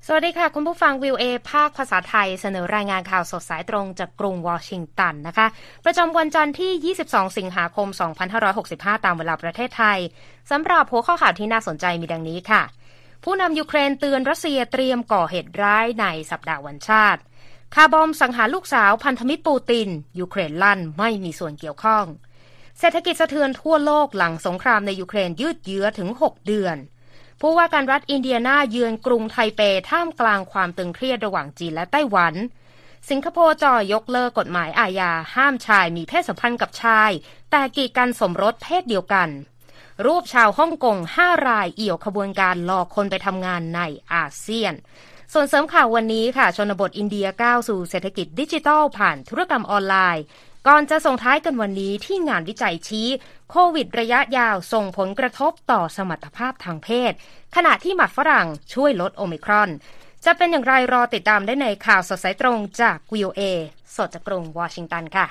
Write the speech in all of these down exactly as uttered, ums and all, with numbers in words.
สวัสดีค่ะคุณผู้ฟัง วี โอ เอ ภาคภาษาไทยเสนอรายงานข่าวสดสายตรงจากกรุงวอชิงตันนะคะประจำวันจันทร์ที่ยี่สิบสองสิงหาคมสองพันห้าร้อยหกสิบห้าตามเวลาประเทศไทยสำหรับหัวข้อข่าวที่น่าสนใจมีดังนี้ค่ะผู้นำยูเครนเตือนรัสเซียเตรียมก่อเหตุร้ายในสัปดาห์วันชาติคาร์บอมสังหารลูกสาวพันธมิตรปูตินยูเครนลั่นไม่มีส่วนเกี่ยวข้องเศรษฐกิจสะเทือนทั่วโลกหลังสงครามในยูเครนยืดเยื้อถึงหกเดือนผู้ว่าการรัฐอินเดียนาเยือนกรุงไทเปท่ามกลางความตึงเครียดระหว่างจีนและไต้หวันสิงคโปร์จ่อยกเลิกกฎหมายอาญาห้ามชายมีเพศสัมพันธ์กับชายแต่กีดกันสมรสเพศเดียวกันรูปชาวฮ่องกงห้ารายเอี่ยวขบวนการหลอกคนไปทำงานในอาเซียนส่วนเสริมข่าววันนี้ค่ะชนบทอินเดียก้าวสู่เศรษฐกิจดิจิทัลผ่านธุรกรรมออนไลน์ก่อนจะส่งท้ายกันวันนี้ที่งานวิจัยชี้โควิดระยะยาวส่งผลกระทบต่อสมรรถภาพทางเพศขณะที่หมัดฝรั่งช่วยลดโอมิครอนจะเป็นอย่างไรรอติดตามได้ในข่าวสดสายตรงจาก วี โอ เอ สดจากกรุงวอชิงตันค่ะ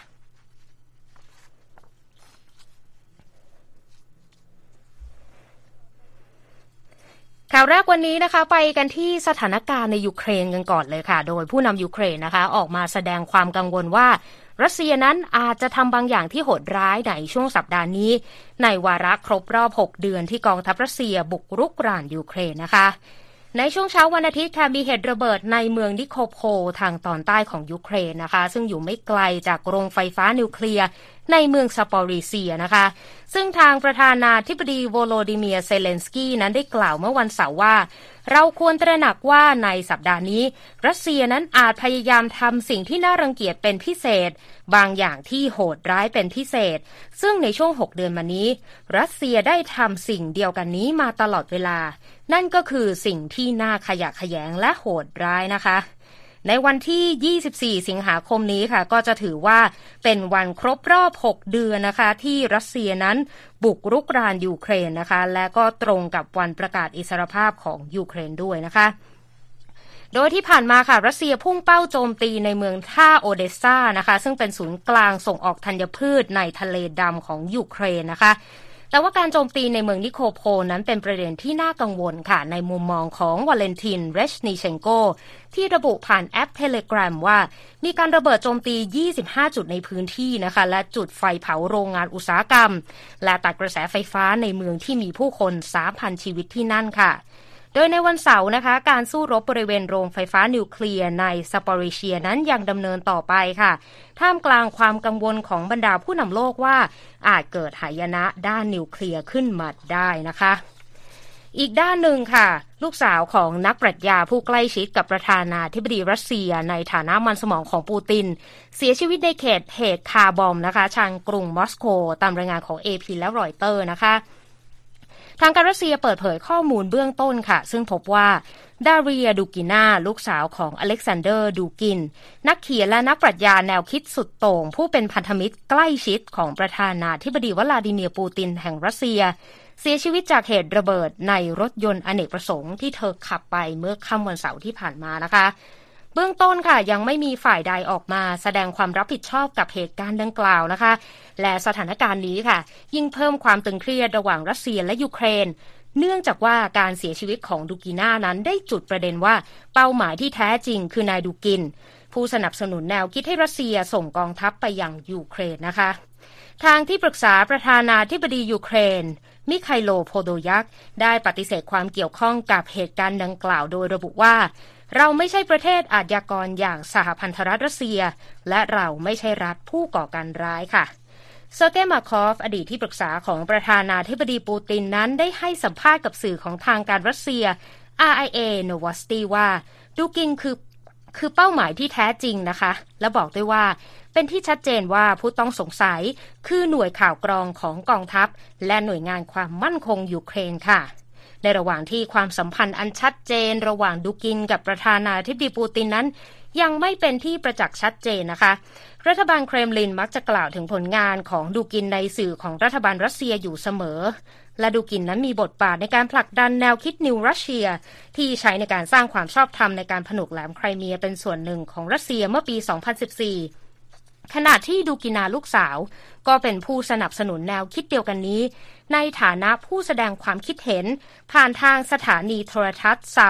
ข่าวแรกวันนี้นะคะไปกันที่สถานการณ์ในยูเครนกันก่อนเลยค่ะโดยผู้นำยูเครนนะคะออกมาแสดงความกังวลว่ารัสเซียนั้นอาจจะทำบางอย่างที่โหดร้ายในช่วงสัปดาห์นี้ในวาระครบรอบหกเดือนที่กองทัพรัสเซียบุกรุกรานยูเครนนะคะในช่วงเช้าวันอาทิตย์ค่ะมีเหตุระเบิดในเมืองนิโคโพทางตอนใต้ของยูเครนนะคะซึ่งอยู่ไม่ไกลจากโรงไฟฟ้านิวเคลียร์ในเมืองซาปอริเซียนะคะซึ่งทางประธานาธิบดีโวโลดิเมียร์เซเลนสกี้นั้นได้กล่าวเมื่อวันเสาร์ว่าเราควรตระหนักว่าในสัปดาห์นี้รัสเซียนั้นอาจพยายามทำสิ่งที่น่ารังเกียจเป็นพิเศษบางอย่างที่โหดร้ายเป็นพิเศษซึ่งในช่วงหกเดือนมานี้รัสเซียได้ทำสิ่งเดียวกันนี้มาตลอดเวลานั่นก็คือสิ่งที่น่าขยะแขยงและโหดร้ายนะคะในวันที่ยี่สิบสี่สิงหาคมนี้ค่ะก็จะถือว่าเป็นวันครบรอบหกเดือนนะคะที่รัสเซียนั้นบุกรุกรานยูเครนนะคะและก็ตรงกับวันประกาศอิสรภาพของยูเครนด้วยนะคะโดยที่ผ่านมาค่ะรัสเซียพุ่งเป้าโจมตีในเมืองท่าโอเดสซานะคะซึ่งเป็นศูนย์กลางส่งออกธัญพืชในทะเลดำของยูเครนนะคะแต่ว่าการโจมตีในเมืองนิโคโพนั้นเป็นประเด็นที่น่ากังวลค่ะในมุมมองของวาเลนตินเรชนิเชนโกที่ระบุผ่านแอป Telegram ว่ามีการระเบิดโจมตียี่สิบห้าจุดในพื้นที่นะคะและจุดไฟเผาโรงงานอุตสาหกรรมและตัดกระแสไฟฟ้าในเมืองที่มีผู้คน สามพัน ชีวิตที่นั่นค่ะโดยในวันเสาร์นะคะการสู้รบบริเวณโรงไฟฟ้านิวเคลียร์ในซาปอริเชียนั้นยังดำเนินต่อไปค่ะท่ามกลางความกังวลของบรรดาผู้นำโลกว่าอาจเกิดหายนะด้านนิวเคลียร์ขึ้นมาได้นะคะอีกด้านหนึ่งค่ะลูกสาวของนักปรัชญาผู้ใกล้ชิดกับประธานาธิบดีรัสเซียในฐานะมันสมองของปูตินเสียชีวิตในเขตเหตุคาร์บอมนะคะชานกรุงมอสโกตามรายงานของ เอ พี และรอยเตอร์นะคะทางการรัสเซียเปิดเผยข้อมูลเบื้องต้นค่ะซึ่งพบว่าดาเรียดูกินาลูกสาวของอเล็กซานเดอร์ดูกินนักเขียนและนักปรัชญาแนวคิดสุดโต่งผู้เป็นพันธมิตรใกล้ชิดของประธานาธิบดีวลาดิเมียร์ปูตินแห่งรัสเซียเสียชีวิตจากเหตุระเบิดในรถยนต์อเนกประสงค์ที่เธอขับไปเมื่อค่ำวันเสาร์ที่ผ่านมานะคะเบื้องต้นค่ะยังไม่มีฝ่ายใดออกมาแสดงความรับผิดชอบกับเหตุการณ์ดังกล่าวนะคะและสถานการณ์นี้ค่ะยิ่งเพิ่มความตึงเครียดระหว่างรัสเซียและยูเครนเนื่องจากว่าการเสียชีวิตของดูกิน่านั้นได้จุดประเด็นว่าเป้าหมายที่แท้จริงคือนายดูกินผู้สนับสนุนแนวคิดให้รัสเซียส่งกองทัพไปยังยูเครนนะคะทางที่ปรึกษาประธานาธิบดียูเครนมิไคโลโพโดยักได้ปฏิเสธความเกี่ยวข้องกับเหตุการณ์ดังกล่าวโดยระบุว่าเราไม่ใช่ประเทศอาชญากรอย่างสหพันธรัฐรัสเซียและเราไม่ใช่รัฐผู้ก่อการร้ายค่ะเซอร์เกย์ มาคอฟอดีตที่ปรึกษาของประธานาธิบดีปูตินนั้นได้ให้สัมภาษณ์กับสื่อของทางการรัสเซีย อาร์ ไอ เอ Novosti ว่าดูกินคือคือเป้าหมายที่แท้จริงนะคะและบอกด้วยว่าเป็นที่ชัดเจนว่าผู้ต้องสงสัยคือหน่วยข่าวกรองของกองทัพและหน่วยงานความมั่นคงยูเครนค่ะในระหว่างที่ความสัมพันธ์อันชัดเจนระหว่างดูกินกับประธานาธิบดีปูตินนั้นยังไม่เป็นที่ประจักษ์ชัดเจนนะคะรัฐบาลเครมลินมักจะกล่าวถึงผลงานของดูกินในสื่อของรัฐบาลรัสเซียอยู่เสมอและดูกินนั้นมีบทบาทในการผลักดันแนวคิดนิวรัสเซียที่ใช้ในการสร้างความชอบธรรมในการผนวกแหลมไครเมียเป็นส่วนหนึ่งของรัสเซียเมื่อปีสองพันสิบสี่ขณะที่ดูกินาลูกสาวก็เป็นผู้สนับสนุนแนวคิดเดียวกันนี้ในฐานะผู้แสดงความคิดเห็นผ่านทางสถานีโทรทัศน์ซาว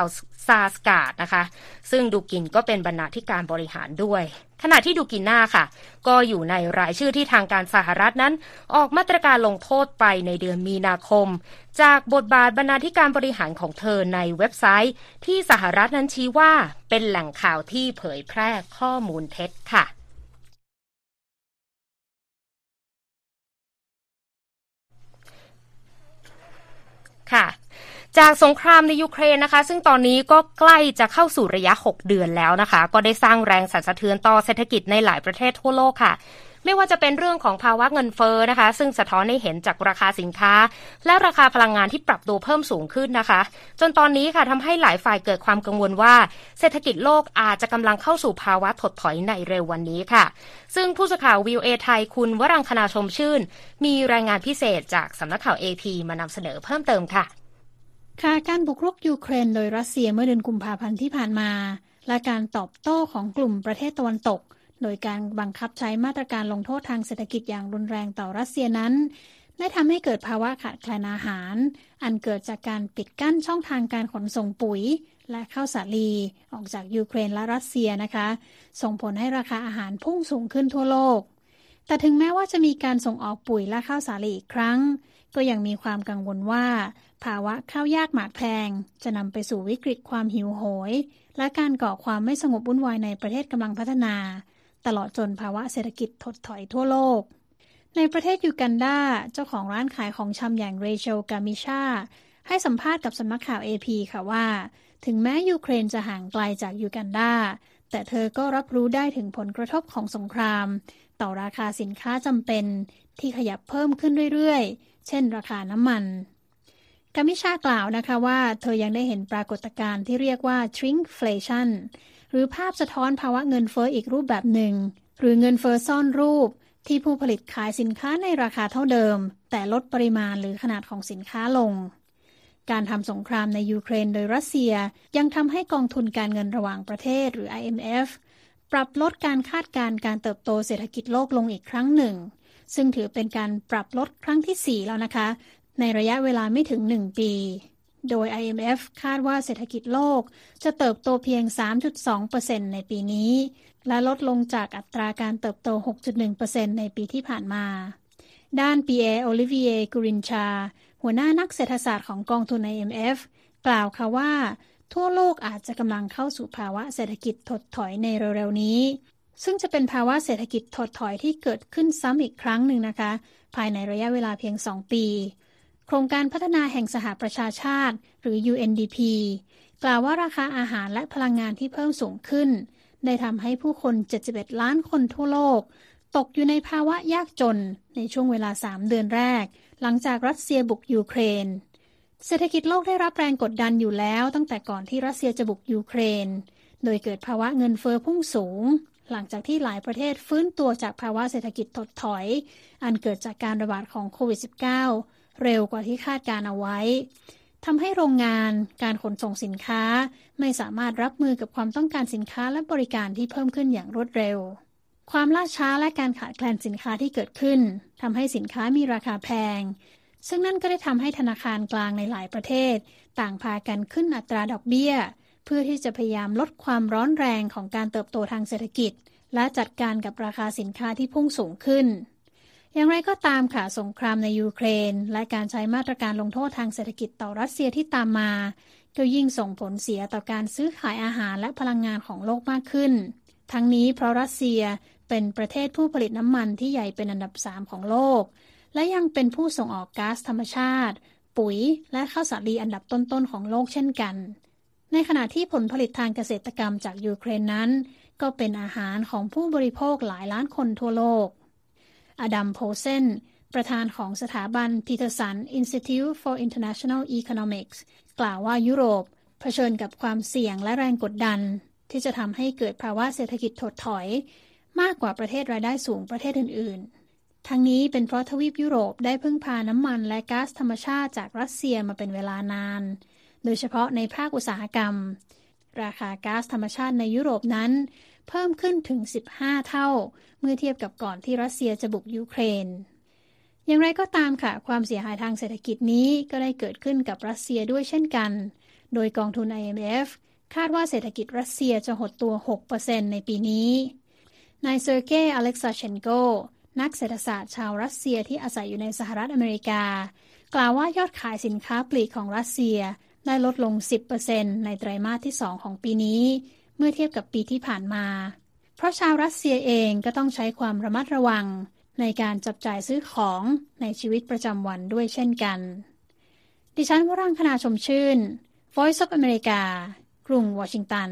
ซาสการ์ดนะคะซึ่งดูกินก็เป็นบรรณาธิการบริหารด้วยขณะที่ดูกินน่าค่ะก็อยู่ในรายชื่อที่ทางการสหรัฐนั้นออกมาตรการลงโทษไปในเดือนมีนาคมจากบทบาทบรรณาธิการบริหารของเธอในเว็บไซต์ที่สหรัฐนั้นชี้ว่าเป็นแหล่งข่าวที่เผยแพร่ข้อมูลเท็จค่ะค่ะจากสงครามในยูเครนนะคะซึ่งตอนนี้ก็ใกล้จะเข้าสู่ระยะหกเดือนแล้วนะคะก็ได้สร้างแรงสั่นสะเทือนต่อเศรษฐกิจในหลายประเทศทั่วโลกค่ะไม่ว่าจะเป็นเรื่องของภาวะเงินเฟ้อนะคะซึ่งสะท้อนให้เห็นจากราคาสินค้าและราคาพลังงานที่ปรับตัวเพิ่มสูงขึ้นนะคะจนตอนนี้ค่ะทำให้หลายฝ่ายเกิดความกังวลว่าเศรษฐกิจโลกอาจจะกำลังเข้าสู่ภาวะถดถอยในเร็ววันนี้ค่ะซึ่งผู้สื่อข่าว วี โอ เอ ไทยคุณวรังคณาชมชื่นมีรายงานพิเศษจากสำนักข่าว เอ พี มานำเสนอเพิ่มเติมค่ะค่ะการบุกรุกยูเครนโดยรัสเซียเมื่อเดือนกุมภาพันธ์ที่ผ่านมาและการตอบโต้ของกลุ่มประเทศตะวันตกโดยการบังคับใช้มาตรการลงโทษทางเศรษฐกิจอย่างรุนแรงต่อรัสเซียนั้นได้ทำให้เกิดภาวะขาดแคลนอาหารอันเกิดจากการปิดกั้นช่องทางการขนส่งปุ๋ยและข้าวสาลีออกจากยูเครนและรัสเซียนะคะส่งผลให้ราคาอาหารพุ่งสูงขึ้นทั่วโลกแต่ถึงแม้ว่าจะมีการส่งออกปุ๋ยและข้าวสาลีอีกครั้งก็ยังมีความกังวลว่าภาวะข้าวยากหมากแพงจะนำไปสู่วิกฤตความหิวโหยและการก่อความไม่สงบวุ่นวายในประเทศกำลังพัฒนาตลอดจนภาวะเศรษฐกิจถดถอยทั่วโลกในประเทศยูกันดาเจ้าของร้านขายของชำอย่างเรเชลกามิชาให้สัมภาษณ์กับสำนักข่าว เอ พี ค่ะว่าถึงแม้ยูเครนจะห่างไกลจากยูกันดาแต่เธอก็รับรู้ได้ถึงผลกระทบของสงครามต่อราคาสินค้าจำเป็นที่ขยับเพิ่มขึ้นเรื่อยๆเช่นราคาน้ำมันกามิชากล่าวนะคะว่าเธอยังได้เห็นปรากฏการณ์ที่เรียกว่า shrinkflation หรือภาพสะท้อนภาวะเงินเฟ้ออีกรูปแบบหนึ่งหรือเงินเฟ้อซ่อนรูปที่ผู้ผลิตขายสินค้าในราคาเท่าเดิมแต่ลดปริมาณหรือขนาดของสินค้าลงการทำสงครามในยูเครนโดยรัสเซียยังทำให้กองทุนการเงินระหว่างประเทศหรือ ไอ เอ็ม เอฟ ปรับลดการคาดการณ์การเติบโตเศรษฐกิจโลกลงอีกครั้งหนึ่งซึ่งถือเป็นการปรับลดครั้งที่สี่แล้วนะคะในระยะเวลาไม่ถึงหนึ่งปีโดย ไอ เอ็ม เอฟ คาดว่าเศรษฐกิจโลกจะเติบโตเพียง สามจุดสองเปอร์เซ็นต์ ในปีนี้และลดลงจากอัตราการเติบโต หกจุดหนึ่งเปอร์เซ็นต์ ในปีที่ผ่านมาด้าน ปี เอ โอลิเวีย กูรินชาหัวหน้านักเศรษฐศาสตร์ของกองทุน ไอ เอ็ม เอฟ กล่าวค่ะว่าทั่วโลกอาจจะกำลังเข้าสู่ภาวะเศรษฐกิจถดถอยในเร็วๆนี้ซึ่งจะเป็นภาวะเศรษฐกิจถดถอยที่เกิดขึ้นซ้ำอีกครั้งหนึ่งนะคะภายในระยะเวลาเพียงสองปีโครงการพัฒนาแห่งสหประชาชาติหรือ ยู เอ็น ดี พี กล่าวว่าราคาอาหารและพลังงานที่เพิ่มสูงขึ้นได้ทำให้ผู้คนเจ็ดสิบเอ็ดล้านคนทั่วโลกตกอยู่ในภาวะยากจนในช่วงเวลาสามเดือนแรกหลังจากรัสเซียบุกยูเครนเศรษฐกิจโลกได้รับแรงกดดันอยู่แล้วตั้งแต่ก่อนที่รัสเซียจะบุกยูเครนโดยเกิดภาวะเงินเฟ้อพุ่งสูงหลังจากที่หลายประเทศฟื้นตัวจากภาวะเศรษฐกิจถดถอยอันเกิดจากการระบาดของโควิด สิบเก้า เร็วกว่าที่คาดการเอาไว้ทำให้โรงงานการขนส่งสินค้าไม่สามารถรับมือกับความต้องการสินค้าและบริการที่เพิ่มขึ้นอย่างรวดเร็วความล่าช้าและการขาดแคลนสินค้าที่เกิดขึ้นทำให้สินค้ามีราคาแพงซึ่งนั่นก็ได้ทำให้ธนาคารกลางในหลายประเทศต่างพากันขึ้นอัตราดอกเบี้ยเพื่อที่จะพยายามลดความร้อนแรงของการเติบโตทางเศรษฐกิจและจัดการกับราคาสินค้าที่พุ่งสูงขึ้นอย่างไรก็ตามค่ะสงครามในยูเครนและการใช้มาตรการลงโทษทางเศรษฐกิจต่อรัสเซียที่ตามมาก็ยิ่งส่งผลเสียต่อการซื้อขายอาหารและพลังงานของโลกมากขึ้นทั้งนี้เพราะรัสเซียเป็นประเทศผู้ผลิตน้ำมันที่ใหญ่เป็นอันดับสามของโลกและยังเป็นผู้ส่งออกก๊าซธรรมชาติปุ๋ยและข้าวสาลีอันดับต้นๆของโลกเช่นกันในขณะที่ผลผลิตทางเกษตรกรรมจากยูเครนนั้นก็เป็นอาหารของผู้บริโภคหลายล้านคนทั่วโลกอดัมโพเซนประธานของสถาบัน Peterson Institute for International Economics กล่าวว่ายุโรปเผชิญกับความเสี่ยงและแรงกดดันที่จะทำให้เกิดภาวะเศรษฐกิจถดถอยมากกว่าประเทศรายได้สูงประเทศอื่นๆทั้งนี้เป็นเพราะทวีปยุโรปได้พึ่งพาน้ำมันและก๊าซธรรมชาติจากรัสเซียมาเป็นเวลานานโดยเฉพาะในภาคอุตสาหกรรมราคาก๊าซธรรมชาติในยุโรปนั้นเพิ่มขึ้นถึงสิบห้าเท่าเมื่อเทียบกับก่อนที่รัสเซียจะบุกยูเครนอย่างไรก็ตามค่ะความเสียหายทางเศรษฐกิจนี้ก็ได้เกิดขึ้นกับรัสเซียด้วยเช่นกันโดยกองทุน ไอ เอ็ม เอฟคาดว่าเศรษฐกิจรัสเซียจะหดตัว หกเปอร์เซ็นต์ ในปีนี้นายเซอร์เกย์ อเล็กซาเชนโกนักเศรษฐศาสตร์ชาวรัสเซียที่อาศัยอยู่ในสหรัฐอเมริกากล่าวว่ายอดขายสินค้าปลีกของรัสเซียได้ลดลง สิบเปอร์เซ็นต์ ในไตรมาสที่สองของปีนี้เมื่อเทียบกับปีที่ผ่านมาเพราะชาวรัสเซียเองก็ต้องใช้ความระมัดระวังในการจับจ่ายซื้อของในชีวิตประจำวันด้วยเช่นกันดิฉันวรังคณาชมชื่น Voice of America กรุงวอชิงตัน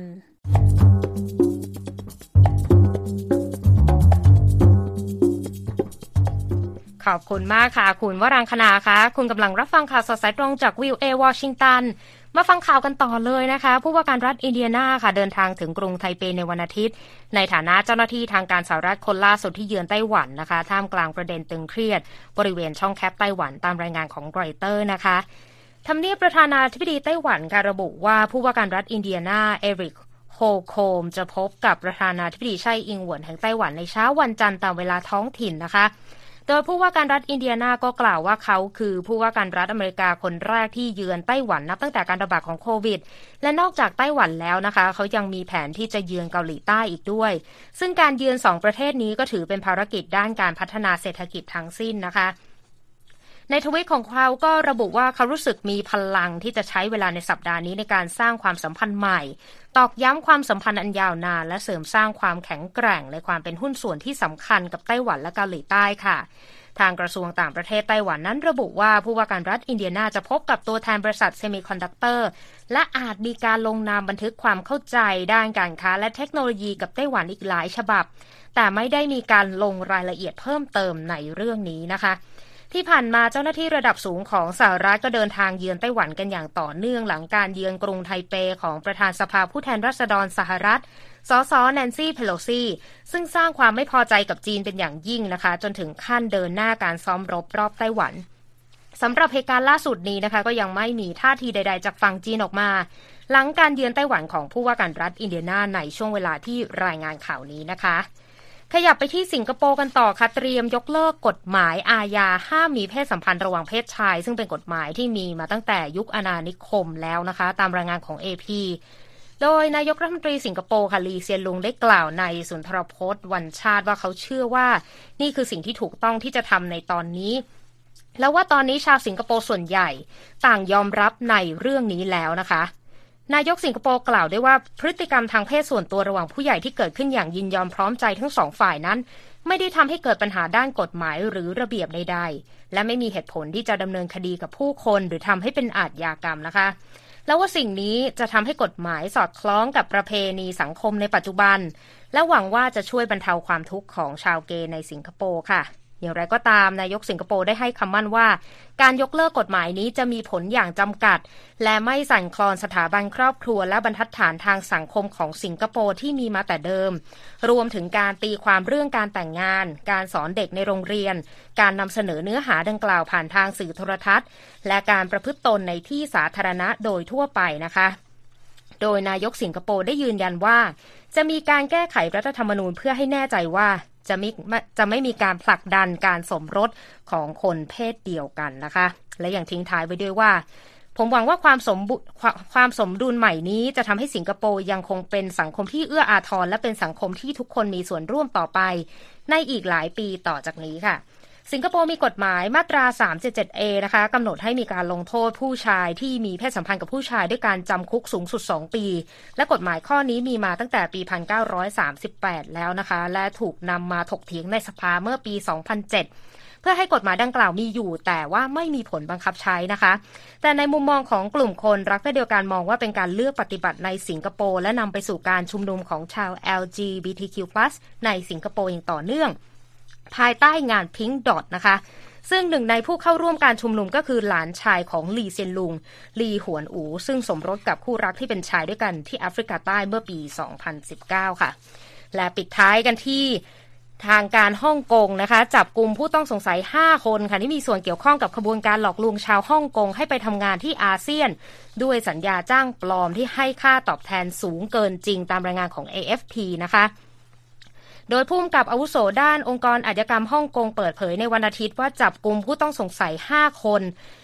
ขอบคุณมากค่ะคุณวรังคณาค่ะคุณกำลังรับฟังข่าวสดสายตรงจาก วี โอ เอ วอชิงตันมาฟังข่าวกันต่อเลยนะคะผู้ว่าการรัฐอินเดียนาค่ะเดินทางถึงกรุงไทเปในวันอาทิตย์ในฐานะเจ้าหน้าที่ทางการสหรัฐคนล่าสุดที่เยือนไต้หวันนะคะท่ามกลางประเด็นตึงเครียดบริเวณช่องแคปไต้หวันตามรายงานของรอยเตอร์นะคะทำเนียบประธานาธิบดีไต้หวันค่ะระบุว่าผู้ว่าการรัฐอินเดียนาเอริกโฮโคมจะพบกับประธานาธิบดีไช่อิงหวนแห่งไต้หวันในเช้าวันจันทร์ตามเวลาท้องถิ่นนะคะโดยผู้ว่าการรัฐอินเดียนาก็กล่าวว่าเขาคือผู้ว่าการรัฐอเมริกาคนแรกที่เยือนไต้หวันนับตั้งแต่การระบาดของโควิดและนอกจากไต้หวันแล้วนะคะเขายังมีแผนที่จะเยือนเกาหลีใต้อีกด้วยซึ่งการเยือนสองประเทศนี้ก็ถือเป็นภารกิจด้านการพัฒนาเศรษฐกิจทั้งสิ้นนะคะในทวิตของเขาก็ระบุว่าเขารู้สึกมีพลังที่จะใช้เวลาในสัปดาห์นี้ในการสร้างความสัมพันธ์ใหม่ตอกย้ำความสัมพันธ์อันยาวนานและเสริมสร้างความแข็งแกร่งในความเป็นหุ้นส่วนที่สำคัญกับไต้หวันและเกาหลีใต้ค่ะทางกระทรวงต่างประเทศไต้หวันนั้นระบุว่าผู้ว่าการรัฐอินเดียนาจะพบกับตัวแทนบริษัทเซมิคอนดักเตอร์และอาจมีการลงนามบันทึกความเข้าใจด้านการค้าและเทคโนโลยีกับไต้หวันอีกหลายฉบับแต่ไม่ได้มีการลงรายละเอียดเพิ่มเติมในเรื่องนี้นะคะที่ผ่านมาเจ้าหน้าที่ระดับสูงของสหรัฐก็เดินทางเยือนไต้หวันกันอย่างต่อเนื่องหลังการเยือนกรุงไทเปของประธานสภาผู้แทนราษฎรสหรัฐสสแนนซี่เพโลซีซึ่งสร้างความไม่พอใจกับจีนเป็นอย่างยิ่งนะคะจนถึงขั้นเดินหน้าการซ้อมรบรอบไต้หวันสำหรับเหตุการณ์ล่าสุดนี้นะคะก็ยังไม่มีท่าทีใดๆจากฝั่งจีนออกมาหลังการเยือนไต้หวันของผู้ว่าการรัฐอินเดียนาในช่วงเวลาที่รายงานข่าวนี้นะคะขยับไปที่สิงคโปร์กันต่อค่ะเตรียมยกเลิกกฎหมายอาญาห้ามมีเพศสัมพันธ์ระหว่างเพศชายซึ่งเป็นกฎหมายที่มีมาตั้งแต่ยุคอาณานิคมแล้วนะคะตามรายงานของ เอ พี โดยนายกรัฐมนตรีสิงคโปร์ค่ะลีเซียนลุงได้กล่าวในสุนทรพจน์วันชาติว่าเขาเชื่อว่านี่คือสิ่งที่ถูกต้องที่จะทำในตอนนี้แล้วว่าตอนนี้ชาวสิงคโปร์ส่วนใหญ่ต่างยอมรับในเรื่องนี้แล้วนะคะนายกสิงคโปร์กล่าวด้วยว่าพฤติกรรมทางเพศส่วนตัวระหว่างผู้ใหญ่ที่เกิดขึ้นอย่างยินยอมพร้อมใจทั้งสองฝ่ายนั้นไม่ได้ทำให้เกิดปัญหาด้านกฎหมายหรือระเบียบใดๆและไม่มีเหตุผลที่จะดำเนินคดีกับผู้คนหรือทำให้เป็นอาชญากรรมนะคะแล้วว่าสิ่งนี้จะทำให้กฎหมายสอดคล้องกับประเพณีสังคมในปัจจุบันและหวังว่าจะช่วยบรรเทาความทุกข์ของชาวเกย์ในสิงคโปร์ค่ะอย่างไรก็ตามนายกสิงคโปร์ได้ให้คำมั่นว่าการยกเลิกกฎหมายนี้จะมีผลอย่างจำกัดและไม่สั่นคลอนสถาบันครอบครัวและบรรทัดฐานทางสังคมของสิงคโปร์ที่มีมาแต่เดิมรวมถึงการตีความเรื่องการแต่งงานการสอนเด็กในโรงเรียนการนำเสนอเนื้อหาดังกล่าวผ่านทางสื่อโทรทัศน์และการประพฤติตนในที่สาธารณะโดยทั่วไปนะคะโดยนายกสิงคโปร์ได้ยืนยันว่าจะมีการแก้ไขรัฐธรรมนูญเพื่อให้แน่ใจว่าจะไม่จะไม่มีการผลักดันการสมรสของคนเพศเดียวกันนะคะและอย่างทิ้งท้ายไว้ด้วยว่าผมหวังว่าความสมบุความสมดุลใหม่นี้จะทำให้สิงคโปร์ยังคงเป็นสังคมที่เอื้ออาทรและเป็นสังคมที่ทุกคนมีส่วนร่วมต่อไปในอีกหลายปีต่อจากนี้ค่ะสิงคโปร์มีกฎหมายมาตรา สามเจ็ดเจ็ดเอ นะคะกำหนดให้มีการลงโทษผู้ชายที่มีเพศสัมพันธ์กับผู้ชายด้วยการจำคุกสูงสุดสองปีและกฎหมายข้อนี้มีมาตั้งแต่ปีหนึ่งพันเก้าร้อยสามสิบแปดแล้วนะคะและถูกนำมาถกเถียงในสภาเมื่อปีสองพันเจ็ดเพื่อให้กฎหมายดังกล่าวมีอยู่แต่ว่าไม่มีผลบังคับใช้นะคะแต่ในมุมมองของกลุ่มคนรักเพศเดียวกันมองว่าเป็นการเลือกปฏิบัติในสิงคโปร์และนำไปสู่การชุมนุมของชาว แอล จี บี ที คิว พลัส ในสิงคโปร์อย่างต่อเนื่องภายใต้งาน Pink Dot นะคะซึ่งหนึ่งในผู้เข้าร่วมการชุมนุมก็คือหลานชายของลีเซียนลุงลีหวนอูซึ่งสมรสกับคู่รักที่เป็นชายด้วยกันที่แอฟริกาใต้เมื่อปีสองพันสิบเก้าค่ะและปิดท้ายกันที่ทางการฮ่องกงนะคะจับกุมผู้ต้องสงสัยห้าคนค่ะที่มีส่วนเกี่ยวข้องกับขบวนการหลอกลวงชาวฮ่องกงให้ไปทำงานที่อาเซียนด้วยสัญญาจ้างปลอมที่ให้ค่าตอบแทนสูงเกินจริงตามรายงานของ เอ เอฟ พี นะคะโดยผู้กำกับอาวุโสด้านองค์กรอาชญากรรมฮ่องกงเปิดเผยในวันอาทิตย์ว่าจับกุมผู้ต้องสงสัยห้าคน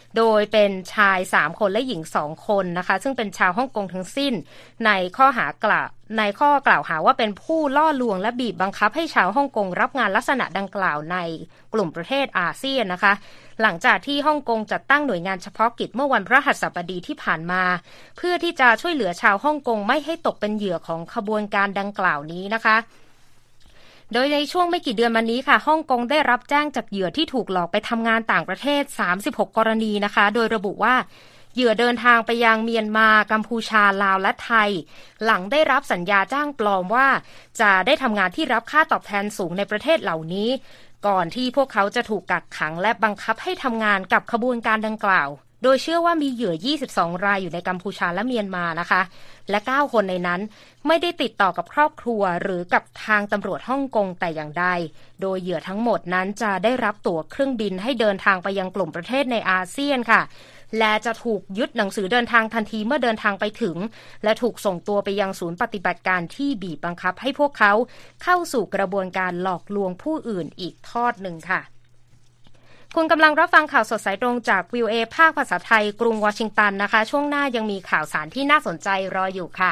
โดยเป็นชายสามคนและหญิงสองคนนะคะซึ่งเป็นชาวฮ่องกงทั้งสิ้นในข้อหากล่าวในข้อกล่าวหาว่าเป็นผู้ล่อลวงและบีบบังคับให้ชาวฮ่องกงรับงานลักษณะดังกล่าวในกลุ่มประเทศอาเซียนนะคะหลังจากที่ฮ่องกงจัดตั้งหน่วยงานเฉพาะกิจเมื่อวันพฤหัสบดีที่ผ่านมาเพื่อที่จะช่วยเหลือชาวฮ่องกงไม่ให้ตกเป็นเหยื่อของขบวนการดังกล่าวนี้นะคะโดยในช่วงไม่กี่เดือนมานี้ค่ะฮ่องกงได้รับแจ้งจากเหยื่อที่ถูกหลอกไปทำงานต่างประเทศสามสิบหกกรณีนะคะโดยระบุว่าเหยื่อเดินทางไปยังเมียนมากัมพูชาลาวและไทยหลังได้รับสัญญาจ้างปลอมว่าจะได้ทำงานที่รับค่าตอบแทนสูงในประเทศเหล่านี้ก่อนที่พวกเขาจะถูกกักขังและบังคับให้ทำงานกับขบวนการดังกล่าวโดยเชื่อว่ามีเหยื่อยี่สิบสองรายอยู่ในกัมพูชาและเมียนมานะคะและเก้าคนในนั้นไม่ได้ติดต่อกับครอบครัวหรือกับทางตำรวจฮ่องกงแต่อย่างใดโดยเหยื่อทั้งหมดนั้นจะได้รับตั๋วเครื่องบินให้เดินทางไปยังกลุ่มประเทศในอาเซียนค่ะและจะถูกยึดหนังสือเดินทางทันทีเมื่อเดินทางไปถึงและถูกส่งตัวไปยังศูนย์ปฏิบัติการที่บีบบังคับให้พวกเขาเข้าสู่กระบวนการหลอกลวงผู้อื่นอีกทอดหนึ่งค่ะคุณกำลังรับฟังข่าวสดสายตรงจาก วี โอ เอ ภาคภาษาไทยกรุงวอชิงตันนะคะช่วงหน้ายังมีข่าวสารที่น่าสนใจรออยู่ค่ะ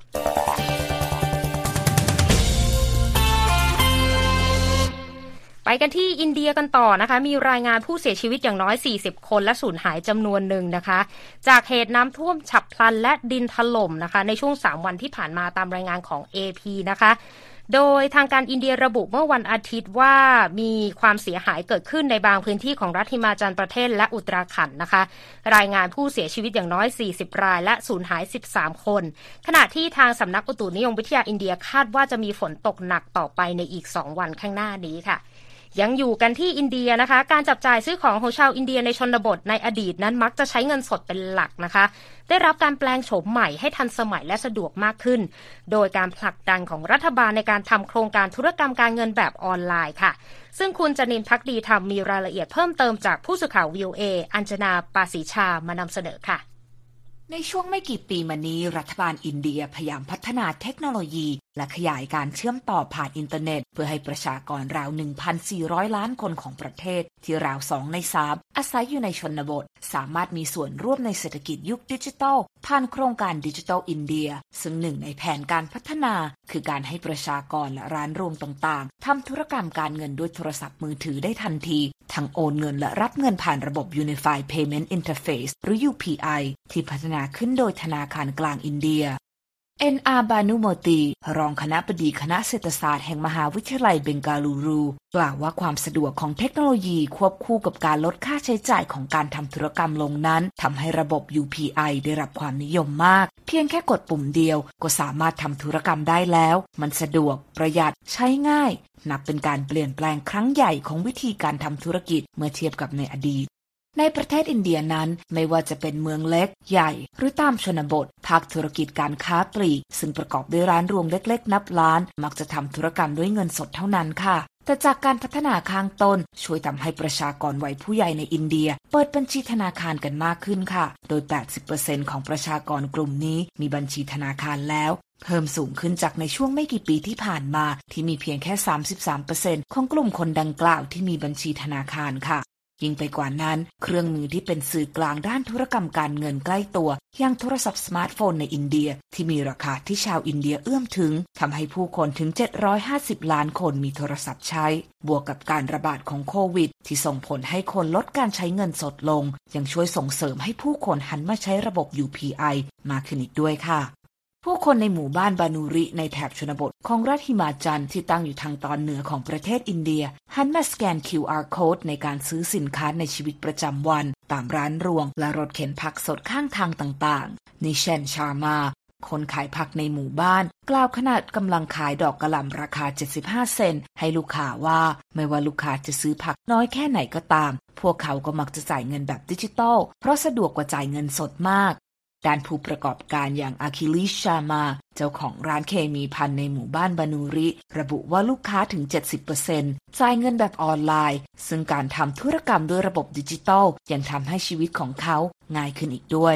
ไปกันที่อินเดียกันต่อนะคะมีรายงานผู้เสียชีวิตอย่างน้อยสี่สิบคนและสูญหายจำนวนหนึ่งนะคะจากเหตุน้ำท่วมฉับพลันและดินถล่มนะคะในช่วงสามวันที่ผ่านมาตามรายงานของ เอ พี นะคะโดยทางการอินเดียระบุเมื่อวันอาทิตย์ว่ามีความเสียหายเกิดขึ้นในบางพื้นที่ของรัฐหิมาจัลประเทศและอุตราขันธ์นะคะรายงานผู้เสียชีวิตอย่างน้อยสี่สิบรายและสูญหายสิบสามคนขณะที่ทางสำนักอุตุนิยมวิทยาอินเดียคาดว่าจะมีฝนตกหนักต่อไปในอีกสองวันข้างหน้านี้ค่ะยังอยู่กันที่อินเดียนะคะการจับจ่ายซื้อของของชาวอินเดียในชนบทในอดีตนั้นมักจะใช้เงินสดเป็นหลักนะคะได้รับการแปลงโฉมใหม่ให้ทันสมัยและสะดวกมากขึ้นโดยการผลักดันของรัฐบาลในการทำโครงการธุรกรรมการเงินแบบออนไลน์ค่ะซึ่งคุณจนินทร์ภักดีธรรมมีรายละเอียดเพิ่มเติมจากผู้สื่อข่าว วี โอ เอ อัญชนาปาสีชามานำเสนอค่ะในช่วงไม่กี่ปีมานี้รัฐบาลอินเดียพยายามพัฒนาเทคโนโลยีและขยายการเชื่อมต่อผ่านอินเทอร์เน็ตเพื่อให้ประชากรราว หนึ่งพันสี่ร้อย ล้านคนของประเทศที่ราวสองในสามอาศัยอยู่ในชนบทสามารถมีส่วนร่วมในเศรษฐกิจยุคดิจิทัลผ่านโครงการดิจิทัลอินเดียซึ่งหนึ่งในแผนการพัฒนาคือการให้ประชากรและร้านรวงต่างๆทำธุรกรรมการเงินด้วยโทรศัพท์มือถือได้ทันทีทั้งโอนเงินและรับเงินผ่านระบบ Unified Payment Interface หรือ ยู พี ไอ ที่พัฒนาขึ้นโดยธนาคารกลางอินเดีย เอ็น อาร์ บานุโมตีรองคณบดีคณะเศรษฐศาสตร์แห่งมหาวิทยาลัยเบงกาลูรูกล่าวว่าความสะดวกของเทคโนโลยีควบคู่กับการลดค่าใช้จ่ายของการทำธุรกรรมลงนั้นทำให้ระบบ ยู พี ไอ ได้รับความนิยมมากเพียงแค่กดปุ่มเดียวก็สามารถทำธุรกรรมได้แล้วมันสะดวกประหยัดใช้ง่ายนับเป็นการเปลี่ยนแปลงครั้งใหญ่ของวิธีการทำธุรกิจเมื่อเทียบกับในอดีตในประเทศอินเดียนั้นไม่ว่าจะเป็นเมืองเล็กใหญ่หรือตามชนบทภาคธุรกิจการค้าปลีกซึ่งประกอบด้วยร้านรวงเล็กๆนับล้านมักจะทำธุรกรรมด้วยเงินสดเท่านั้นค่ะแต่จากการพัฒนาข้างต้นช่วยทำให้ประชากรวัยผู้ใหญ่ในอินเดียเปิดบัญชีธนาคารกันมากขึ้นค่ะโดย แปดสิบเปอร์เซ็นต์ ของประชากรกลุ่มนี้มีบัญชีธนาคารแล้วเพิ่มสูงขึ้นจากในช่วงไม่กี่ปีที่ผ่านมาที่มีเพียงแค่ สามสิบสามเปอร์เซ็นต์ ของกลุ่มคนดังกล่าวที่มีบัญชีธนาคารค่ะยิ่งไปกว่านั้นเครื่องมือที่เป็นสื่อกลางด้านธุรกรรมการเงินใกล้ตัวอย่างโทรศัพท์สมาร์ทโฟนในอินเดียที่มีราคาที่ชาวอินเดียเอื้อมถึงทำให้ผู้คนถึงเจ็ดร้อยห้าสิบล้านคนมีโทรศัพท์ใช้บวกกับการระบาดของโควิดที่ส่งผลให้คนลดการใช้เงินสดลงยังช่วยส่งเสริมให้ผู้คนหันมาใช้ระบบ ยู พี ไอ มากขึ้นอีกด้วยค่ะผู้คนในหมู่บ้านบานูริในแถบชนบทของรัฐหิมาจัลที่ตั้งอยู่ทางตอนเหนือของประเทศอินเดียหันมาสแกน คิว อาร์ Code ในการซื้อสินค้าในชีวิตประจำวันตามร้านรวงและรถเข็นผักสดข้างทางต่างๆนิเชนชาร์มาคนขายผักในหมู่บ้านกล่าวขณะกำลังขายดอกกะหล่ำราคาเจ็ดสิบห้าเซนต์ให้ลูกค้าว่าไม่ว่าลูกค้าจะซื้อผักน้อยแค่ไหนก็ตามพวกเขาก็มักจะจ่ายเงินแบบดิจิตอลเพราะสะดวกกว่าจ่ายเงินสดมากด้านผู้ประกอบการอย่างอาคิลิชชามาเจ้าของร้านเคมีภัณฑ์ในหมู่บ้านบานูริระบุว่าลูกค้าถึง เจ็ดสิบเปอร์เซ็นต์ จ่ายเงินแบบออนไลน์ซึ่งการทำธุรกรรมด้วยระบบดิจิทัลยังทำให้ชีวิตของเขาง่ายขึ้นอีกด้วย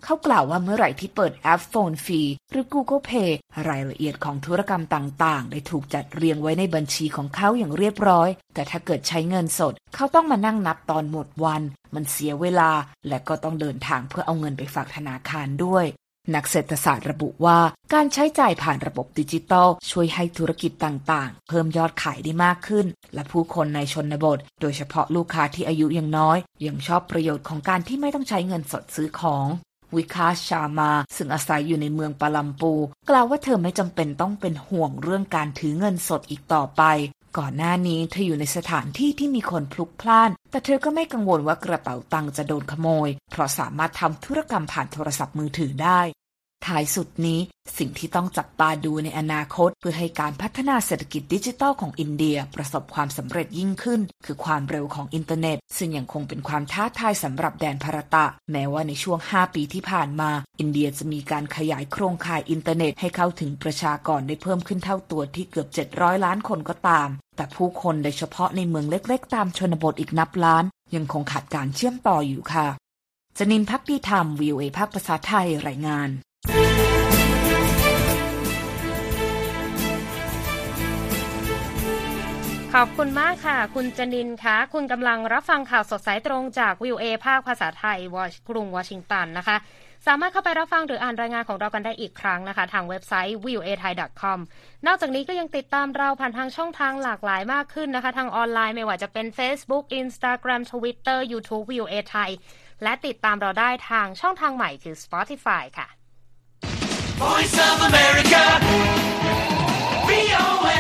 เขากล่าวว่าเมื่อไหร่ที่เปิดแอปโฟนฟรีหรือ Google Pay รายละเอียดของธุรกรรมต่างๆได้ถูกจัดเรียงไว้ในบัญชีของเขาอย่างเรียบร้อยแต่ถ้าเกิดใช้เงินสดเขาต้องมานั่งนับตอนหมดวันมันเสียเวลาและก็ต้องเดินทางเพื่อเอาเงินไปฝากธนาคารด้วยนักเศรษฐศาสตร์ระบุว่าการใช้จ่ายผ่านระบบดิจิทัลช่วยให้ธุรกิจต่างๆเพิ่มยอดขายได้มากขึ้นและผู้คนในชนบทโดยเฉพาะลูกค้าที่อายุยังน้อยยังชอบประโยชน์ของการที่ไม่ต้องใช้เงินสดซื้อของวิคาส ชามาซึ่งอาศัยอยู่ในเมืองปาลัมปูกล่าวว่าเธอไม่จำเป็นต้องเป็นห่วงเรื่องการถือเงินสดอีกต่อไปก่อนหน้านี้เธออยู่ในสถานที่ที่มีคนพลุกพล่านแต่เธอก็ไม่กังวลว่ากระเป๋าตังค์จะโดนขโมยเพราะสามารถทำธุรกรรมผ่านโทรศัพท์มือถือได้ท้ายสุดนี้สิ่งที่ต้องจับตาดูในอนาคตเพื่อให้การพัฒนาเศรษฐกิจดิจิทัลของอินเดียประสบความสำเร็จยิ่งขึ้นคือความเร็วของอินเทอร์เน็ตซึ่งยังคงเป็นความท้าทายสำหรับแดนภารตะแม้ว่าในช่วงห้าปีที่ผ่านมาอินเดียจะมีการขยายโครงข่ายอินเทอร์เน็ตให้เข้าถึงประชากรได้เพิ่มขึ้นเท่าตัวที่เกือบเจ็ดร้อยล้านคนก็ตามแต่ผู้คนโดยเฉพาะในเมืองเล็กๆตามชนบทอีกนับล้านยังคงขาดการเชื่อมต่ออยู่ค่ะจนินท์ ภักดีธรรม วี โอ เอ ภาคภาษาไทยรายงานขอบคุณมากค่ะคุณจนินท์คะคุณกำลังรับฟังข่าวสดสายตรงจาก วี โอ เอ ภาคภาษาไทยกรุงวอชิงตันนะคะสามารถเข้าไปรับฟังหรืออ่านรายงานของเรากันได้อีกครั้งนะคะทางเว็บไซต์ วี โอ เอ ไทย ดอท คอม นอกจากนี้ก็ยังติดตามเราผ่านทางช่องทางหลากหลายมากขึ้นนะคะทางออนไลน์ไม่ว่าจะเป็น Facebook Instagram Twitter YouTube วี โอ เอ ไทยและติดตามเราได้ทางช่องทางใหม่คือ Spotify ค่ะ Voice of America วี โอ เอ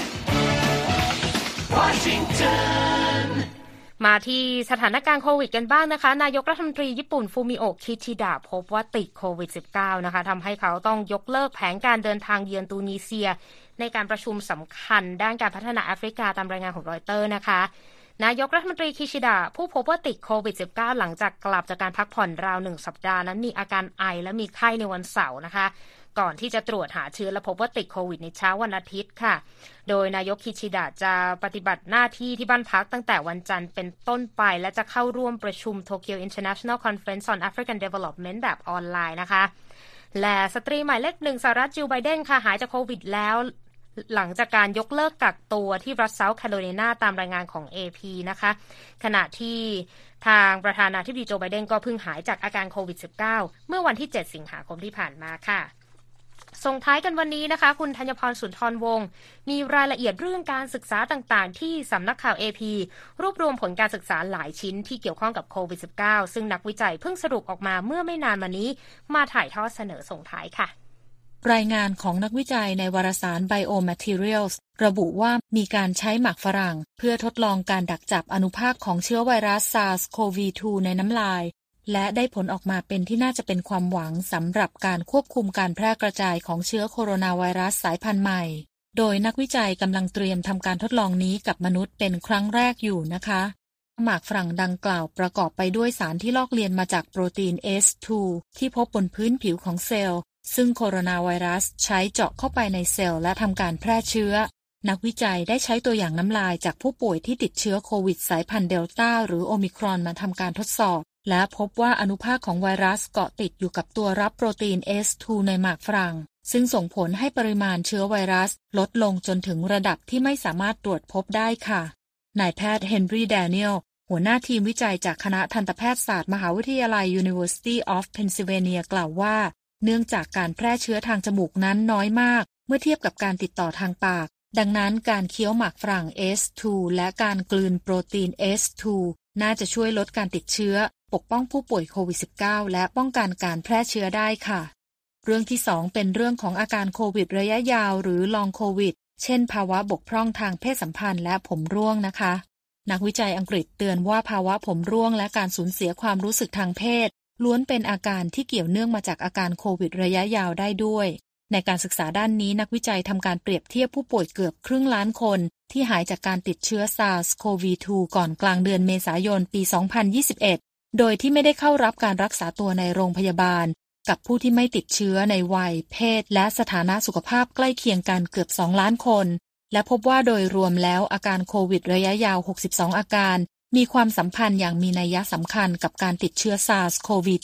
Washington มาที่สถานการณ์โควิดกันบ้างนะคะนายกรัฐมนตรีญี่ปุ่นฟูมิโอะ คิชิดะพบว่าติดโควิด สิบเก้า นะคะทำให้เขาต้องยกเลิกแผนการเดินทางเยือนตูนิเซียในการประชุมสำคัญด้านการพัฒนาแอฟริกาตามรายงานของรอยเตอร์นะคะนายกรัฐมนตรีคิชิดะผู้พบว่าติดโควิด สิบเก้า หลังจากกลับจากการพักผ่อนราวหนึ่งสัปดาห์นั้นมีอาการไอและมีไข้ในวันเสาร์นะคะก่อนที่จะตรวจหาเชื้อและพบว่าติดโควิดในเช้าวันอาทิตย์ค่ะโดยนายกคิชิดะจะปฏิบัติหน้าที่ที่บ้านพักตั้งแต่วันจันทร์เป็นต้นไปและจะเข้าร่วมประชุม Tokyo International Conference on African Development แบบออนไลน์นะคะและสตรีหมายเลขหนึ่งสหรัฐจิลไบเดนค่ะหายจากโควิดแล้วหลังจากการยกเลิกกักตัวที่รัฐเซาท์แคโรไลนาตามรายงานของ เอ พี นะคะขณะที่ทางประธานาธิบดีโจไบเดนก็เพิ่งหายจากอาการโควิด สิบเก้า เมื่อวันที่เจ็ดสิงหาคมที่ผ่านมาค่ะส่งท้ายกันวันนี้นะคะคุณธัญพรสุนทรวงศ์มีรายละเอียดเรื่องการศึกษาต่างๆที่สำนักข่าว เอ พี รวบรวมผลการศึกษาหลายชิ้นที่เกี่ยวข้องกับโควิด สิบเก้า ซึ่งนักวิจัยเพิ่งสรุปออกมาเมื่อไม่นานมานี้มาถ่ายทอดเสนอส่งท้ายค่ะรายงานของนักวิจัยในวารสาร Biomaterials ระบุว่ามีการใช้หมากฝรั่งเพื่อทดลองการดักจับอนุภาคของเชื้อไวรัส ซาร์ส โควี ทู ในน้ำลายและได้ผลออกมาเป็นที่น่าจะเป็นความหวังสำหรับการควบคุมการแพร่กระจายของเชื้อโคโรนาไวรัสสายพันธุ์ใหม่โดยนักวิจัยกำลังเตรียมทำการทดลองนี้กับมนุษย์เป็นครั้งแรกอยู่นะคะหมากฝรั่งดังกล่าวประกอบไปด้วยสารที่ลอกเลียนมาจากโปรตีน เอส ทู ที่พบบนพื้นผิวของเซลล์ซึ่งโคโรนาไวรัสใช้เจาะเข้าไปในเซลล์และทำการแพร่เชื้อนักวิจัยได้ใช้ตัวอย่างน้ำลายจากผู้ป่วยที่ติดเชื้อโควิดสายพันธุ์เดลต้าหรือโอมิครอนมาทำการทดสอบและพบว่าอนุภาคของไวรัสเกาะติดอยู่กับตัวรับโปรตีน เอส ทู ในหมากฝรั่งซึ่งส่งผลให้ปริมาณเชื้อไวรัสลดลงจนถึงระดับที่ไม่สามารถตรวจพบได้ค่ะนายแพทย์เฮนรี่แดเนียลหัวหน้าทีมวิจัยจากคณะทันตแพทยศาสตร์มหาวิทยาลัย University of Pennsylvania กล่าวว่าเนื่องจากการแพร่เชื้อทางจมูกนั้นน้อยมากเมื่อเทียบกับการติดต่อทางปากดังนั้นการเคี้ยวหมากฝรั่ง เอส ทู และการกลืนโปรตีน เอส ทู น่าจะช่วยลดการติดเชื้อปกป้องผู้ป่วยโควิด สิบเก้า และป้องกันการแพร่เชื้อได้ค่ะเรื่องที่สองเป็นเรื่องของอาการโควิดระยะยาวหรือลองโควิดเช่นภาวะบกพร่องทางเพศสัมพันธ์และผมร่วงนะคะนักวิจัยอังกฤษเตือนว่าภาวะผมร่วงและการสูญเสียความรู้สึกทางเพศล้วนเป็นอาการที่เกี่ยวเนื่องมาจากอาการโควิดระยะยาวได้ด้วยในการศึกษาด้านนี้นักวิจัยทำการเปรียบเทียบผู้ป่วยเกือบครึ่งล้านคนที่หายจากการติดเชื้อ ซาร์ส โควี ทู ก่อนกลางเดือนเมษายนปี สองพันยี่สิบเอ็ด โดยที่ไม่ได้เข้ารับการรักษาตัวในโรงพยาบาลกับผู้ที่ไม่ติดเชื้อในวัยเพศและสถานะสุขภาพใกล้เคียงกันเกือบสองล้านคนและพบว่าโดยรวมแล้วอาการโควิดระยะยาวหกสิบสองอาการมีความสัมพันธ์อย่างมีนัยสำคัญกับการติดเชื้อ ซาร์ส โควี ทู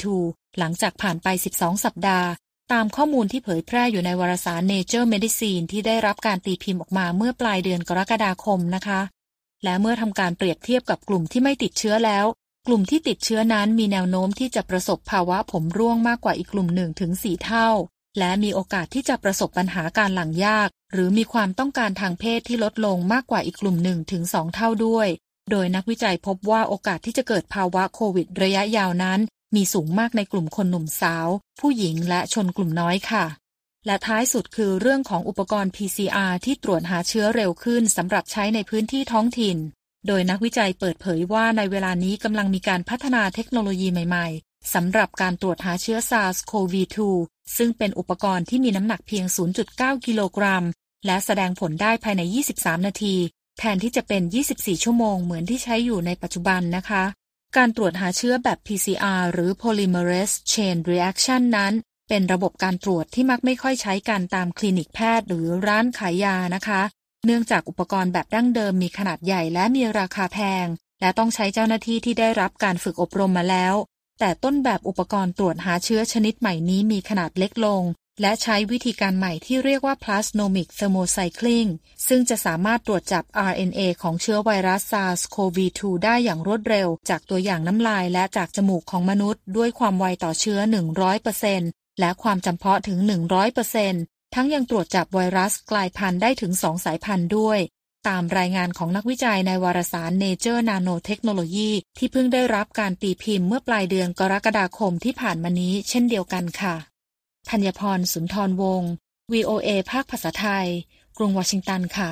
หลังจากผ่านไปสิบสองสัปดาห์ตามข้อมูลที่เผยแพร่อยู่ในวารสาร Nature Medicine ที่ได้รับการตีพิมพ์ออกมาเมื่อปลายเดือนกรกฎาคมนะคะและเมื่อทำการเปรียบเทียบกับกลุ่มที่ไม่ติดเชื้อแล้วกลุ่มที่ติดเชื้อนั้นมีแนวโน้มที่จะประสบภาวะผมร่วงมากกว่าอีกกลุ่มหนึ่งถึงสี่เท่าและมีโอกาสที่จะประสบปัญหาการหลั่งยากหรือมีความต้องการทางเพศที่ลดลงมากกว่าอีกกลุ่มหนึ่งถึงสองเท่าด้วยโดยนักวิจัยพบว่าโอกาสที่จะเกิดภาวะโควิดระยะยาวนั้นมีสูงมากในกลุ่มคนหนุ่มสาวผู้หญิงและชนกลุ่มน้อยค่ะและท้ายสุดคือเรื่องของอุปกรณ์ พี ซี อาร์ ที่ตรวจหาเชื้อเร็วขึ้นสำหรับใช้ในพื้นที่ท้องถิ่นโดยนักวิจัยเปิดเผยว่าในเวลานี้กำลังมีการพัฒนาเทคโนโลยีใหม่ๆสำหรับการตรวจหาเชื้อ ซาร์ส โควี ทู ซึ่งเป็นอุปกรณ์ที่มีน้ำหนักเพียง ศูนย์จุดเก้า กิโลกรัมและแสดงผลได้ภายในยี่สิบสามนาทีแทนที่จะเป็นยี่สิบสี่ชั่วโมงเหมือนที่ใช้อยู่ในปัจจุบันนะคะการตรวจหาเชื้อแบบ พี ซี อาร์ หรือ Polymerase Chain Reaction นั้นเป็นระบบการตรวจที่มักไม่ค่อยใช้กันตามคลินิกแพทย์หรือร้านขายยานะคะเนื่องจากอุปกรณ์แบบดั้งเดิมมีขนาดใหญ่และมีราคาแพงและต้องใช้เจ้าหน้าที่ที่ได้รับการฝึกอบรมมาแล้วแต่ต้นแบบอุปกรณ์ตรวจหาเชื้อชนิดใหม่นี้มีขนาดเล็กลงและใช้วิธีการใหม่ที่เรียกว่า Plasmonic Thermocycling ซึ่งจะสามารถตรวจจับ อาร์ เอ็น เอ ของเชื้อไวรัส ซาร์ส โควี ทู ได้อย่างรวดเร็วจากตัวอย่างน้ำลายและจากจมูกของมนุษย์ด้วยความไวต่อเชื้อ หนึ่งร้อยเปอร์เซ็นต์ และความจำเพาะถึง หนึ่งร้อยเปอร์เซ็นต์ ทั้งยังตรวจจับไวรัสกลายพันธุ์ได้ถึงสองสายพันธุ์ด้วยตามรายงานของนักวิจัยในวารสาร Nature Nanotechnology ที่เพิ่งได้รับการตีพิมพ์เมื่อปลายเดือนกรกฎาคมที่ผ่านมานี้เช่นเดียวกันค่ะธัญพร สุนทรวงศ์ วี โอ เอ ภาคภาษาไทยกรุงวอชิงตันค่ะ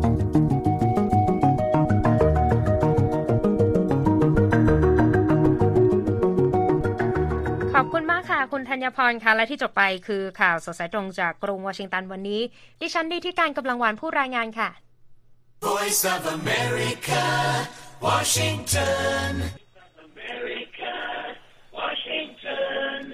ขอบคุณมากค่ะคุณธัญพรค่ะและที่จบไปคือข่าวสดสายตรงจากกรุงวอชิงตันวันนี้ดิฉันดีที่การกำลังวานผู้รายงานค่ะ Voice of America Washington America Washington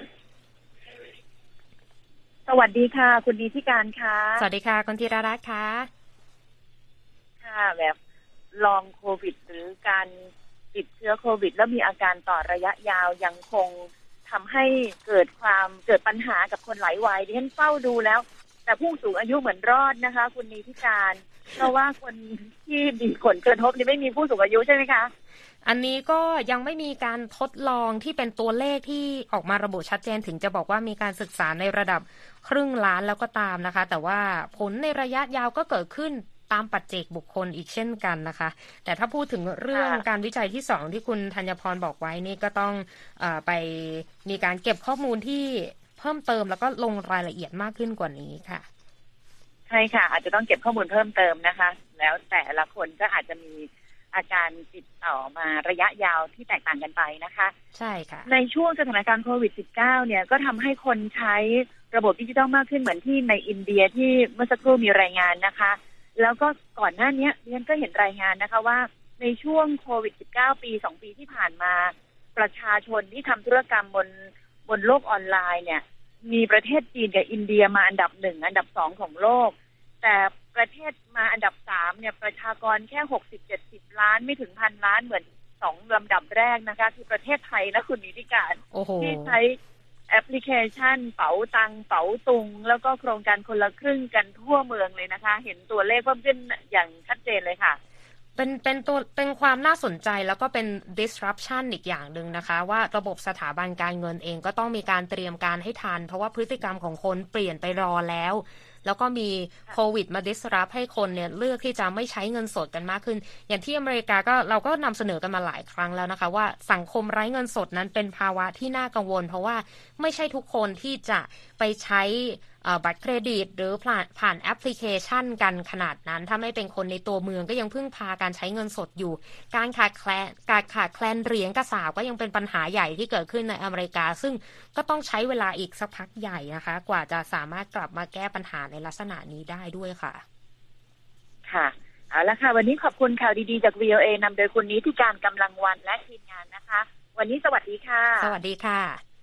สวัสดีค่ะคุณดีที่การค่ะสวัสดีค่ะคุณธีรรัตน์ค่ะค่ะแบบลองโควิดหรือการติดเชื้อโควิดแล้วมีอาการต่อระยะยาวยังคงทำให้เกิดความเกิดปัญหากับคนหลายวัยดิฉันเฝ้าดูแล้วแต่ผู้สูงอายุเหมือนรอดนะคะคุณดีที่การเพราะว่าคนที่มีผลกระทบนี่ไม่มีผู้สูงอายุใช่ไหมคะอันนี้ก็ยังไม่มีการทดลองที่เป็นตัวเลขที่ออกมาระบุชัดเจนถึงจะบอกว่ามีการศึกษาในระดับครึ่งล้านแล้วก็ตามนะคะแต่ว่าผลในระยะยาวก็เกิดขึ้นตามปัจเจกบุคคลอีกเช่นกันนะคะแต่ถ้าพูดถึงเรื่องการวิจัยที่สองที่คุณธัญพรบอกไว้นี่ก็ต้องเอ่อไปมีการเก็บข้อมูลที่เพิ่มเติมแล้วก็ลงรายละเอียดมากขึ้นกว่านี้ค่ะใช่ค่ะอาจจะต้องเก็บข้อมูลเพิ่มเติมนะคะแล้วแต่ละคนก็อาจจะมีอาการติดต่อมาระยะยาวที่แตกต่างกันไปนะคะใช่ค่ะในช่วงสถานการณ์โควิด สิบเก้า เนี่ยก็ทำให้คนใช้ระบบดิจิทัลมากขึ้นเหมือนที่ในอินเดียที่เมื่อสักครู่มีรายงานนะคะแล้วก็ก่อนหน้านี้ดิฉันก็เห็นรายงานนะคะว่าในช่วงโควิด สิบเก้า ปีสองปีที่ผ่านมาประชาชนที่ทำธุรกรรมบนบนโลกออนไลน์เนี่ยมีประเทศจีนกับอินเดียมาอันดับหนึ่งอันดับสองของโลกแต่ประเทศมาอันดับสามเนี่ยประชากรแค่หกสิบ เจ็ดสิบล้านไม่ถึงพันล้านเหมือนสองลำดับแรกนะคะคือประเทศไทยและคุณนิติการที่ใช้แอปพลิเคชันเป๋าตังเป๋าตุงแล้วก็โครงการคนละครึ่งกันทั่วเมืองเลยนะคะเห็นตัวเลขเพิ่มขึ้นอย่างชัดเจนเลยค่ะเป็นเป็นตัวเป็นความน่าสนใจแล้วก็เป็น disruption อีกอย่างหนึ่งนะคะว่าระบบสถาบันการเงินเองก็ต้องมีการเตรียมการให้ทันเพราะว่าพฤติกรรมของคนเปลี่ยนไปรอแล้วแล้วก็มีโควิดมา disrupt ให้คนเนี่ยเลือกที่จะไม่ใช้เงินสดกันมากขึ้นอย่างที่อเมริกาก็เราก็นำเสนอกันมาหลายครั้งแล้วนะคะว่าสังคมไร้เงินสดนั้นเป็นภาวะที่น่ากังวลเพราะว่าไม่ใช่ทุกคนที่จะไปใช้บัตรเครดิตหรือผ่านผ่านแอปพลิเคชันกันขนาดนั้นถ้าไม่เป็นคนในตัวเมืองก็ยังพึ่งพาการใช้เงินสดอยู่การขาดแคลนการขาดแคลนเหรียญกระสาบก็ยังเป็นปัญหาใหญ่ที่เกิดขึ้นในอเมริกาซึ่งก็ต้องใช้เวลาอีกสักพักใหญ่นะคะกว่าจะสามารถกลับมาแก้ปัญหาในลักษณะนี้ได้ด้วยค่ะค่ะเอาละค่ะวันนี้ขอบคุณข่าวดีๆจาก วี โอ เอ นำโดยคุณนิติการกำลังวันและทีมงานนะคะวันนี้สวัสดีค่ะสวัสดีค่ะ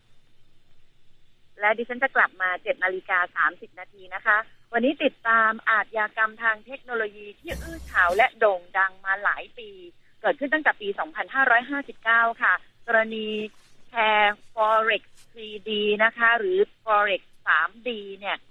และดิฉันจะกลับมา เจ็ดนาฬิกาสามสิบนาทีนะคะวันนี้ติดตามอาชญากรรมทางเทคโนโลยีที่อื้อฉาวและโด่งดังมาหลายปีเกิดขึ้นตั้งแต่ปีสองพันห้าร้อยห้าสิบเก้าค่ะกรณีแชร์ Forex ทรี ดี นะคะหรือ Forex ทรี ดี เนี่ย